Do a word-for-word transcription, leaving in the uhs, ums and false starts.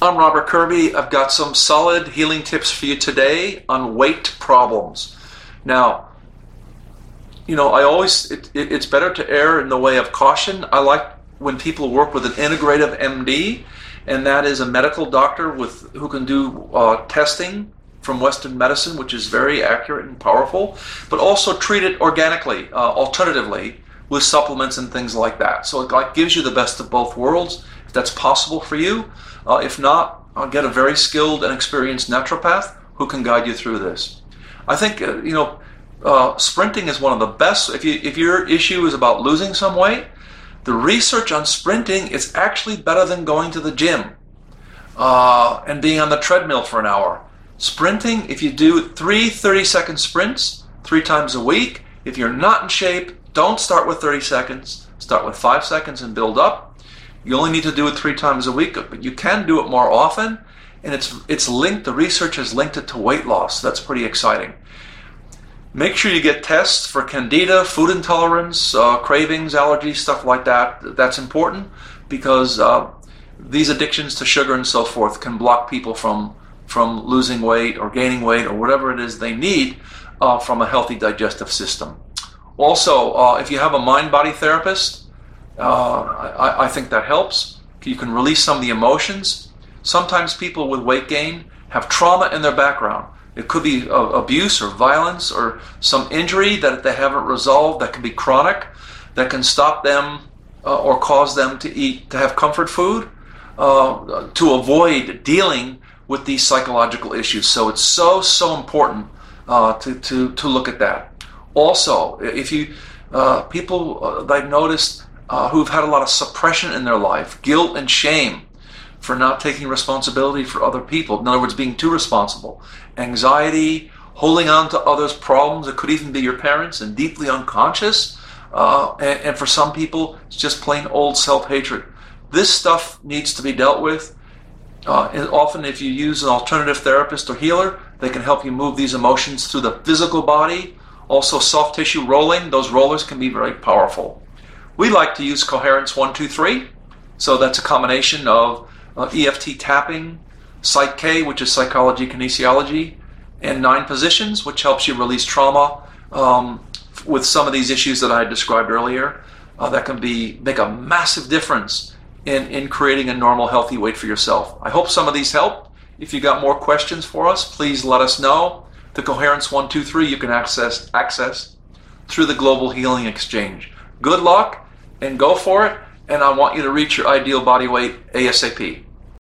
I'm Robert Kirby. I've got some solid healing tips for you today on weight problems. Now, you know, I always, it, it, it's better to err in the way of caution. I like when people work with an integrative M D, and that is a medical doctor with who can do uh, testing from Western medicine, which is very accurate and powerful, but also treat it organically, uh, alternatively, with supplements and things like that. So it like gives you the best of both worlds, if that's possible for you. Uh, if not, I'll get a very skilled and experienced naturopath who can guide you through this. I think, uh, you know, uh, sprinting is one of the best. If you if your issue is about losing some weight, the research on sprinting is actually better than going to the gym uh, and being on the treadmill for an hour. Sprinting, if you do three thirty-second sprints three times a week, if you're not in shape, don't start with thirty seconds. Start with five seconds and build up. You only need to do it three times a week, but you can do it more often, and it's it's linked, the research has linked it to weight loss. That's pretty exciting. Make sure you get tests for candida, food intolerance, uh, cravings, allergies, stuff like that. That's important because uh, these addictions to sugar and so forth can block people from, from losing weight or gaining weight or whatever it is they need uh, from a healthy digestive system. Also, uh, if you have a mind-body therapist, uh, I, I think that helps. You can release some of the emotions. Sometimes people with weight gain have trauma in their background. It could be uh, abuse or violence or some injury that they haven't resolved that can be chronic, that can stop them uh, or cause them to eat, to have comfort food, uh, to avoid dealing with these psychological issues. So it's so, so important uh, to, to, to look at that. Also, if you, uh, people uh, I've noticed uh, who've had a lot of suppression in their life, guilt and shame for not taking responsibility for other people. In other words, being too responsible. Anxiety, holding on to others' problems. It could even be your parents and deeply unconscious. Uh, and, and for some people, it's just plain old self-hatred. This stuff needs to be dealt with. Uh, and often if you use an alternative therapist or healer, they can help you move these emotions through the physical body. Also soft tissue rolling. Those rollers can be very powerful. We like to use Coherence one two three. So that's a combination of Uh, E F T tapping, Psych K, which is psychology kinesiology, and nine positions, which helps you release trauma um, with some of these issues that I described earlier. Uh, that can be make a massive difference in, in creating a normal, healthy weight for yourself. I hope some of these help. If you got more questions for us, please let us know. The Coherence one two three you can access access through the Global Healing Exchange. Good luck and go for it. And I want you to reach your ideal body weight ASAP.